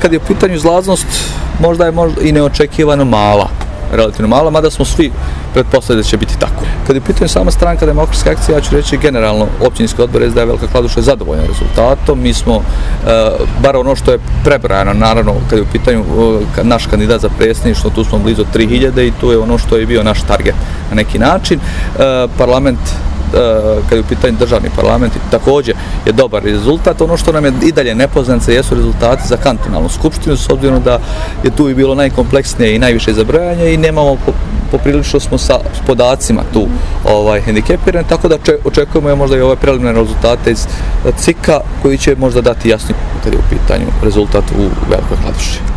kad je u pitanju izlaznost, možda je i neočekivano mala, relativno mala, mada smo svi pretpostavili da će biti tako. Kad je u pitanju sama stranka Demokratska akcija, ja ću reći generalno općinski odbor SDA Velika Kladuša je zadovoljan rezultatom. Mi smo, bar ono što je prebrojano, naravno, kad je u pitanju naš kandidat za predsjedništvo, tu smo blizu 3000 i tu je ono što je bio naš target na neki način. Parlament, kad je u pitanju državni parlament, također je dobar rezultat. Ono što nam je i dalje nepoznanica jesu rezultati za kantonalnu skupštinu, s obzirom da je tu i bilo najkompleksnije i najviše zabrojanje i nemamo, poprilično smo sa podacima tu hendikepirani, tako da očekujemo možda i ove preliminarne rezultate iz CIK-a koji će možda dati jasni kad je u pitanju rezultat u Velikoj Kladuši.